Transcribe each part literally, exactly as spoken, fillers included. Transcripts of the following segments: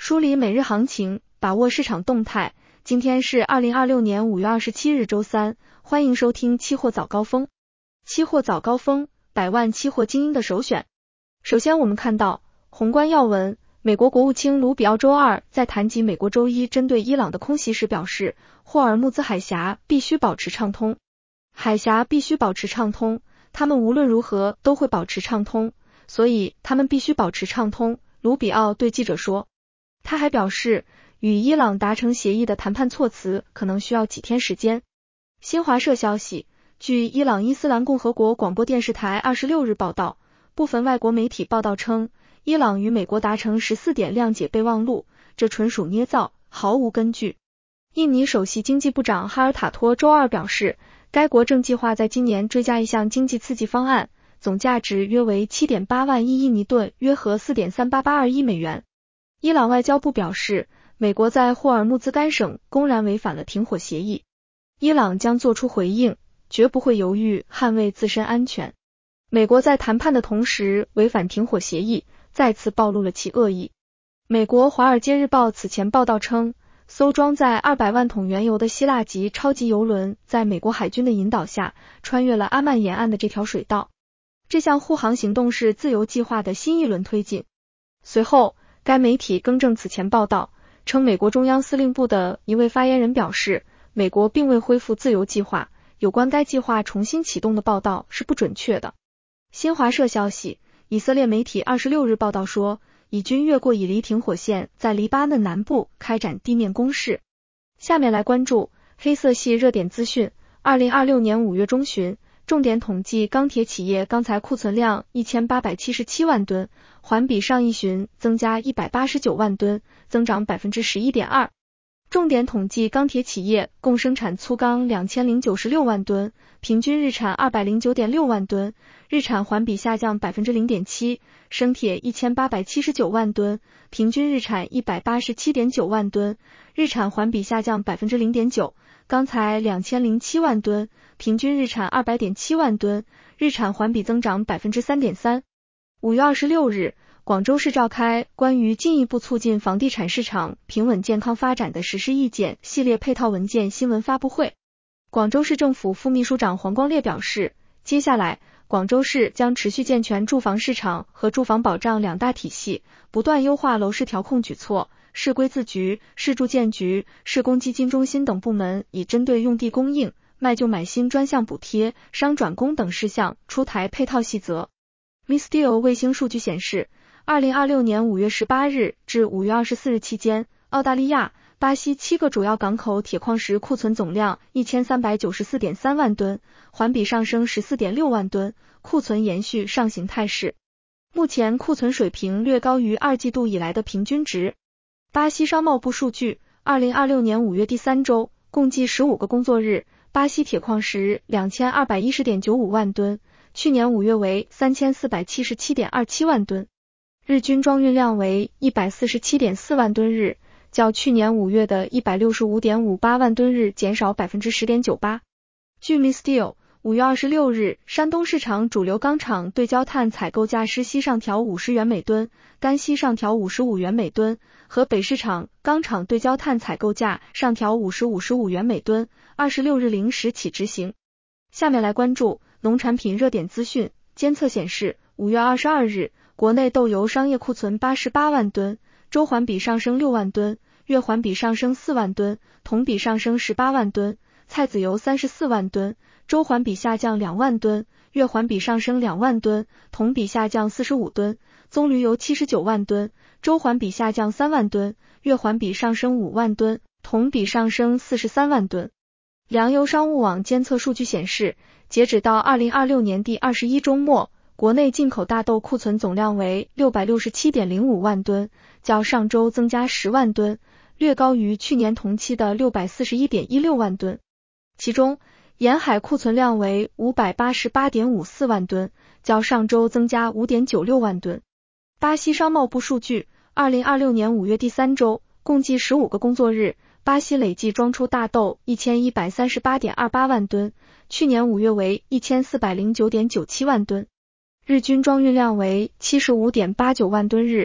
梳理每日行情，把握市场动态。今天是二零二六年五月二十七日周三，欢迎收听期货早高峰。期货早高峰，百万期货精英的首选。首先我们看到宏观要闻，美国国务卿卢比奥周二在谈及美国周一针对伊朗的空袭时表示，霍尔木兹海峡必须保持畅通。海峡必须保持畅通，他们无论如何都会保持畅通，所以他们必须保持畅通，卢比奥对记者说。他还表示，与伊朗达成协议的谈判措辞可能需要几天时间。新华社消息，据伊朗伊斯兰共和国广播电视台二十六日报道，部分外国媒体报道称，伊朗与美国达成十四点谅解备忘录，这纯属捏造，毫无根据。印尼首席经济部长哈尔塔托周二表示，该国正计划在今年追加一项经济刺激方案，总价值约为 七点八万亿印尼盾，约合 四点三八八二亿美元。伊朗外交部表示，美国在霍尔木兹干省公然违反了停火协议，伊朗将做出回应，绝不会犹豫捍卫自身安全。美国在谈判的同时违反停火协议，再次暴露了其恶意。美国华尔街日报此前报道称，艘装载二百万桶原油的希腊级超级油轮在美国海军的引导下穿越了阿曼沿岸的这条水道。这项护航行动是自由计划的新一轮推进。随后该媒体更正此前报道，称美国中央司令部的一位发言人表示，美国并未恢复自由计划，有关该计划重新启动的报道是不准确的。新华社消息，以色列媒体二十六日报道说，以军越过以黎停火线，在黎巴嫩南部开展地面攻势。下面来关注黑色系热点资讯。二零二六年五月中旬，重点统计钢铁企业钢材库存量一千八百七十七万吨，环比上一旬增加一百八十九万吨，增长 百分之十一点二。重点统计钢铁企业共生产粗钢两千零九十六万吨，平均日产二百零九点六万吨，日产环比下降 百分之零点七，生铁一千八百七十九万吨，平均日产一百八十七点九万吨，日产环比下降 百分之零点九，钢材两千零七万吨，平均日产二百点七万吨，日产环比增长 百分之三点三。五月二十六日，广州市召开关于进一步促进房地产市场平稳健康发展的实施意见系列配套文件新闻发布会。广州市政府副秘书长黄光烈表示，接下来广州市将持续健全住房市场和住房保障两大体系，不断优化楼市调控举措，市规字局、市住建局、市公基金中心等部门已针对用地供应、卖旧买新专项补贴、商转工等事项出台配套细则。Misteel 卫星数据显示，二零二六年五月十八日至五月二十四日期间，澳大利亚、巴西七个主要港口铁矿石库存总量 一千三百九十四点三万吨，环比上升 十四点六万吨，库存延续上行态势。目前库存水平略高于二季度以来的平均值。巴西商贸部数据，二零二六年五月第三周，共计十五个工作日，巴西铁矿石 两千二百一十点九五万吨，去年五月为 三千四百七十七点二七万吨。日均装运量为 一百四十七点四万吨日，较去年五月的 一百六十五点五八万吨日减少 百分之十点九八。据 Misteel， 五月二十六日，山东市场主流钢厂对焦炭采购价湿锡上调五十元每吨，干锡上调五十五元每吨，河北市场钢厂对焦炭采购价上调五十五十五元每吨，二十六日零时起执行。下面来关注农产品热点资讯。监测显示，五月二十二日，国内豆油商业库存八十八万吨，周环比上升六万吨，月环比上升四万吨，同比上升十八万吨；菜籽油三十四万吨，周环比下降两万吨，月环比上升两万吨，同比下降四十五吨；棕榈油七十九万吨，周环比下降三万吨，月环比上升五万吨，同比上升四十三万吨。粮油商务网监测数据显示，截止到二零二六年第二十一周末，国内进口大豆库存总量为 六百六十七点零五万吨，较上周增加十万吨，略高于去年同期的 六百四十一点一六万吨。其中，沿海库存量为 五百八十八点五四万吨，较上周增加 五点九六万吨。巴西商贸部数据，二零二六年五月第三周，共计十五个工作日，巴西累计装出大豆 一千一百三十八点二八万吨，去年五月为 一千四百零九点九七万吨。日均装运量为 七十五点八九万吨日，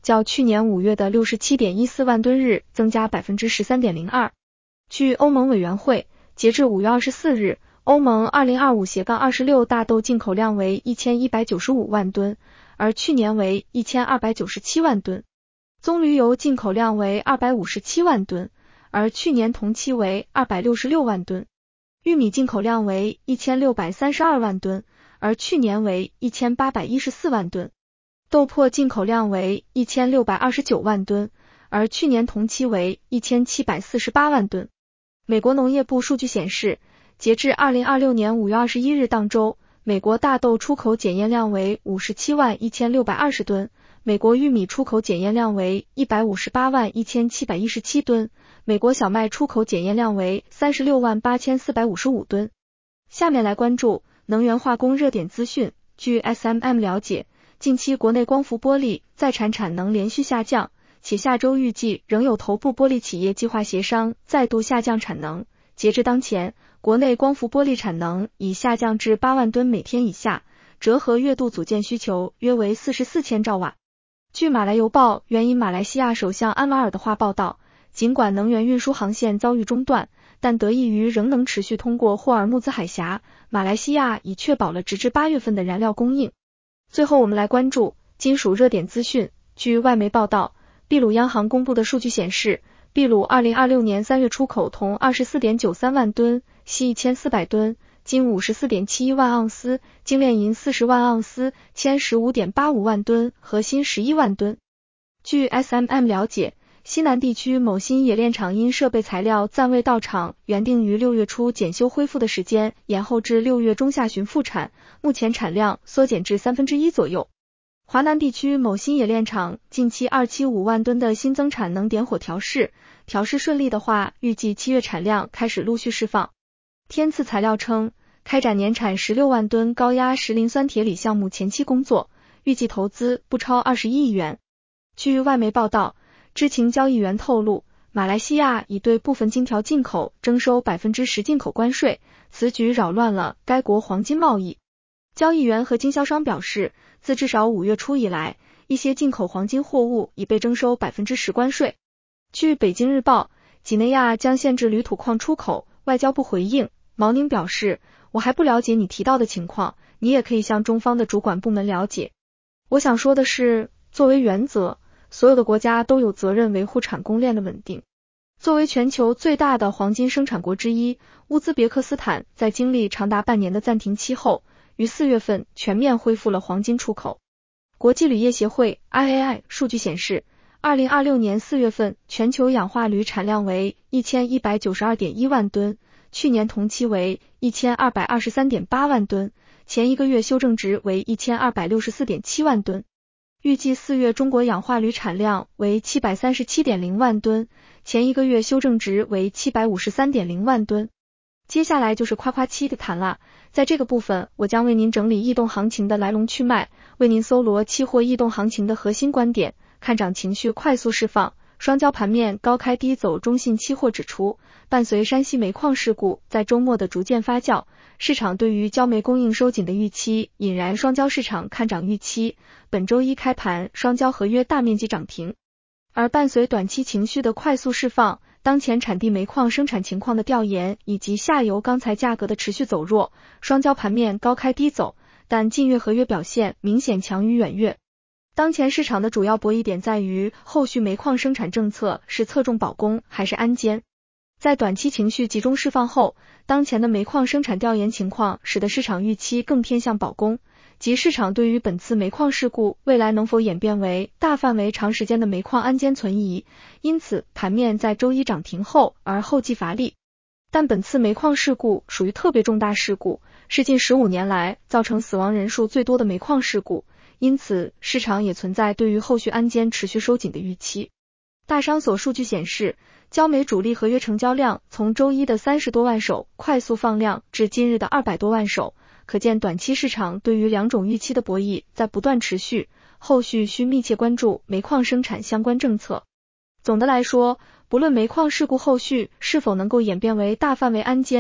较去年五月的 六十七点一四万吨日增加 百分之十三点零二。据欧盟委员会，截至五月二十四日，欧盟 二零二五 二十六 大豆进口量为一千一百九十五万吨，而去年为一千二百九十七万吨。棕榈油进口量为二百五十七万吨，而去年同期为二百六十六万吨。玉米进口量为一千六百三十二万吨，而去年为一千八百一十四万吨。豆粕进口量为一千六百二十九万吨，而去年同期为一千七百四十八万吨。美国农业部数据显示，截至二零二六年五月二十一日当周，美国大豆出口检验量为五十七万一千六百二十吨，美国玉米出口检验量为一百五十八万一千七百一十七吨，美国小麦出口检验量为三十六万八千四百五十五吨。下面来关注能源化工热点资讯。据 S M M 了解，近期国内光伏玻璃在产产能连续下降，且下周预计仍有头部玻璃企业计划协商再度下降产能。截至当前，国内光伏玻璃产能已下降至八万吨每天以下，折合月度组件需求约为四十四千兆瓦。据马来邮报援引马来西亚首相安瓦尔的话报道，尽管能源运输航线遭遇中断，但得益于仍能持续通过霍尔木兹海峡，马来西亚已确保了直至八月份的燃料供应。最后我们来关注金属热点资讯。据外媒报道，秘鲁央行公布的数据显示，秘鲁二零二六年三月出口铜 二十四点九三万吨，锡一千四百吨，金 五十四点七一万盎司，精炼银四十万盎司，铅 十五点八五万吨和锌十一万吨。据 S M M 了解，西南地区某锌冶炼厂因设备材料暂未到场，原定于六月初检修恢复的时间延后至六月中下旬复产，目前产量缩减至三分之一左右。华南地区某锌冶炼厂近期二百七十五万吨的新增产能点火调试，调试顺利的话，预计七月产量开始陆续释放。天赐材料称，开展年产十六万吨高压石磷酸铁锂项目前期工作，预计投资不超二十一亿元。据外媒报道，知情交易员透露，马来西亚已对部分金条进口征收 百分之十 进口关税，此举扰乱了该国黄金贸易。交易员和经销商表示，自至少五月初以来，一些进口黄金货物已被征收 百分之十 关税。据北京日报，几内亚将限制铝土矿出口，外交部回应，毛宁表示，我还不了解你提到的情况，你也可以向中方的主管部门了解。我想说的是，作为原则，所有的国家都有责任维护产供链的稳定。作为全球最大的黄金生产国之一，乌兹别克斯坦在经历长达半年的暂停期后，于四月份全面恢复了黄金出口。国际铝业协会 I A I 数据显示，二零二六年四月份全球氧化铝产量为 一千一百九十二点一万吨，去年同期为 一千二百二十三点八万吨，前一个月修正值为 一千二百六十四点七万吨。预计四月中国氧化铝产量为 七百三十七点零万吨，前一个月修正值为 七百五十三点零万吨。接下来就是夸夸期的谈了，在这个部分我将为您整理异动行情的来龙去脉，为您搜罗期货异动行情的核心观点。看涨情绪快速释放，双焦盘面高开低走。中信期货指出，伴随山西煤矿事故在周末的逐渐发酵，市场对于焦煤供应收紧的预期引燃双焦市场看涨预期，本周一开盘双焦合约大面积涨停。而伴随短期情绪的快速释放，当前产地煤矿生产情况的调研以及下游钢材价格的持续走弱，双焦盘面高开低走，但近月合约表现明显强于远月。当前市场的主要博弈点在于后续煤矿生产政策是侧重保供还是安监。在短期情绪集中释放后，当前的煤矿生产调研情况使得市场预期更偏向保供，即市场对于本次煤矿事故未来能否演变为大范围长时间的煤矿安监存疑，因此盘面在周一涨停后而后继乏力。但本次煤矿事故属于特别重大事故，是近十五年来造成死亡人数最多的煤矿事故，因此市场也存在对于后续安监持续收紧的预期。大商所数据显示，焦煤主力合约成交量从周一的三十多万手快速放量至今日的二百多万手，可见短期市场对于两种预期的博弈在不断持续，后续需密切关注煤矿生产相关政策。总的来说，不论煤矿事故后续是否能够演变为大范围安监，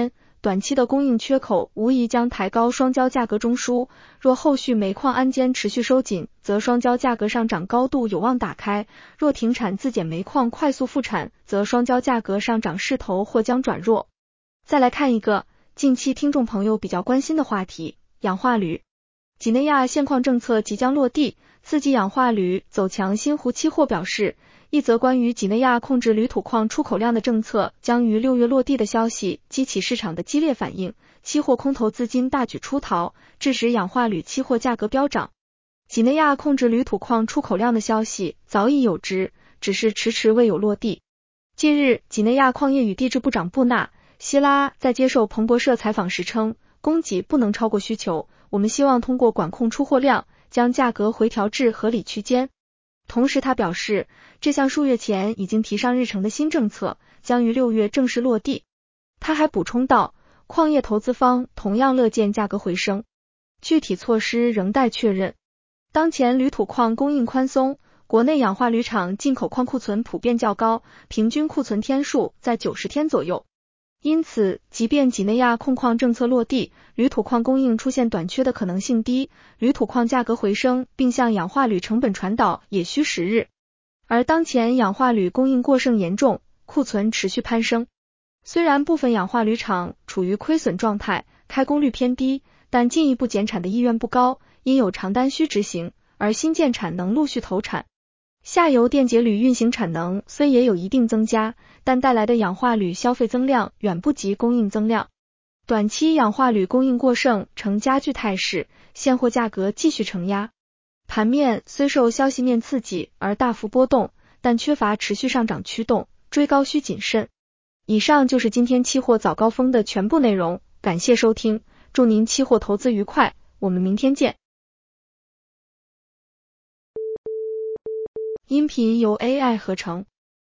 短期的供应缺口无疑将抬高双焦价格中枢，若后续煤矿安监持续收紧，则双焦价格上涨高度有望打开，若停产自检煤矿快速复产，则双焦价格上涨势头或将转弱。再来看一个近期听众朋友比较关心的话题，氧化铝。几内亚限矿政策即将落地，刺激氧化铝走强。新湖期货表示，一则关于几内亚控制铝土矿出口量的政策将于六月落地的消息激起市场的激烈反应，期货空头资金大举出逃，致使氧化铝期货价格飙涨。几内亚控制铝土矿出口量的消息早已有之，只是迟迟未有落地。近日，几内亚矿业与地质部长布纳希拉在接受彭博社采访时称，供给不能超过需求，我们希望通过管控出货量，将价格回调至合理区间。同时他表示，这项数月前已经提上日程的新政策将于六月正式落地。他还补充道，矿业投资方同样乐见价格回升，具体措施仍待确认。当前铝土矿供应宽松，国内氧化铝厂进口矿库存普遍较高，平均库存天数在九十天左右。因此，即便几内亚控矿政策落地，铝土矿供应出现短缺的可能性低，铝土矿价格回升并向氧化铝成本传导也需时日。而当前氧化铝供应过剩严重，库存持续攀升。虽然部分氧化铝厂处于亏损状态，开工率偏低，但进一步减产的意愿不高，因有长单需执行，而新建产能陆续投产。下游电解铝运行产能虽也有一定增加，但带来的氧化铝消费增量远不及供应增量。短期氧化铝供应过剩呈加剧态势，现货价格继续承压。盘面虽受消息面刺激而大幅波动，但缺乏持续上涨驱动，追高需谨慎。以上就是今天期货早高峰的全部内容，感谢收听，祝您期货投资愉快，我们明天见。音频由 A I 合成。